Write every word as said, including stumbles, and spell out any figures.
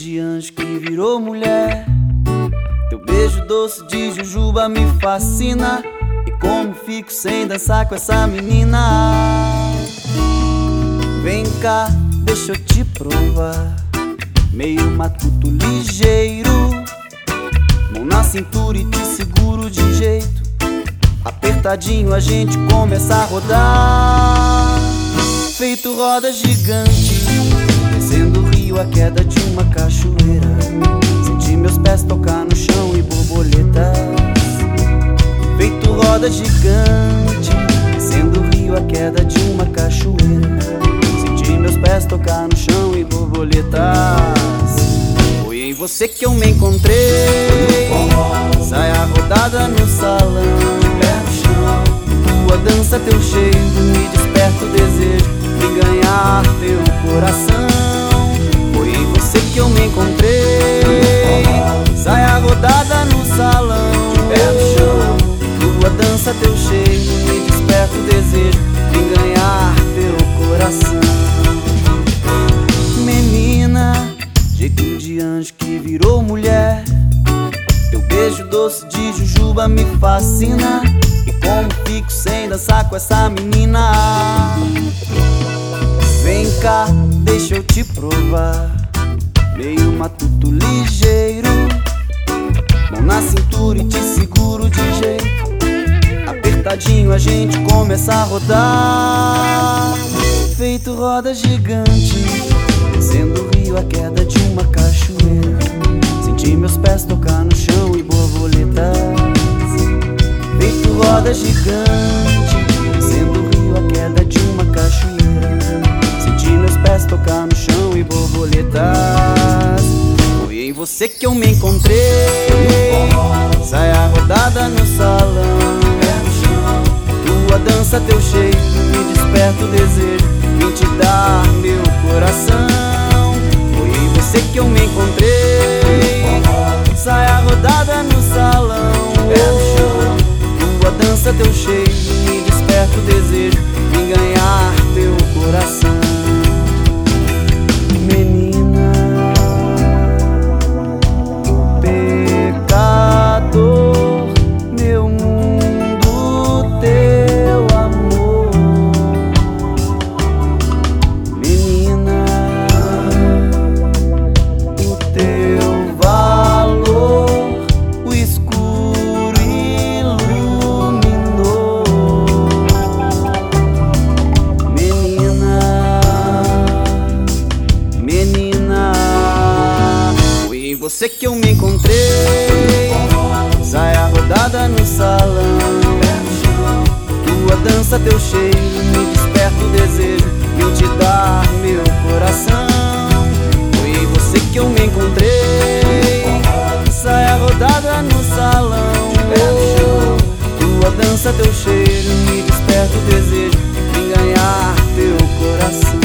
de anjo que virou mulher. Teu beijo doce de jujuba me fascina. E como fico sem dançar com essa menina? Vem cá, deixa eu te provar. Meio matuto ligeiro, mão na cintura e te seguro de jeito. Apertadinho a gente começa a rodar, feito roda gigante, descendo o rio a queda de uma cachoeira. Senti meus pés tocar no chão e borboletas, feito roda gigante, descendo o rio a queda de uma cachoeira. Senti meus pés tocar no chão e borboletas. Foi em você que eu me encontrei, saia rodada no salão. Tua dança, teu cheiro, me desperta o desejo de ganhar teu coração. Foi em você que eu me encontrei, saia rodada no salão. Tua dança, teu cheiro, me desperta o desejo de ganhar teu coração. Menina, jeito de anjo que virou mulher. Teu beijo doce de jujuba me fascina. E como fico sem dançar com essa menina? Vem cá, deixa eu te provar. Meio matuto ligeiro, mão na cintura e te seguro de jeito. Apertadinho a gente começa a rodar, feito roda gigante, descendo o rio a queda de uma cachoeira. Senti meus pés tocar no chão e borboletas, feito roda gigante, descendo o rio a queda de uma cachoeira. Senti meus pés tocar no chão e borboletas. Foi em você que eu me encontrei, saia rodada no salão. Tua dança, teu cheiro, me desperta o desejo, vim te dar meu coração. Foi em você que eu me encontrei, saia rodada no salão. Tua dança, teu cheiro, me desperta o desejo de ganhar teu coração. Menina, pecador, meu mundo, teu amor. Menina, o teu valor, o escuro iluminou. Menina, menina, foi em você que eu me encontrei, saia rodada no salão. Tua dança, teu cheiro, me desperta o desejo, vim te dar meu coração. Foi em você que eu me encontrei, saia rodada no salão. Tua dança, teu cheiro, me desperta o desejo de ganhar teu coração.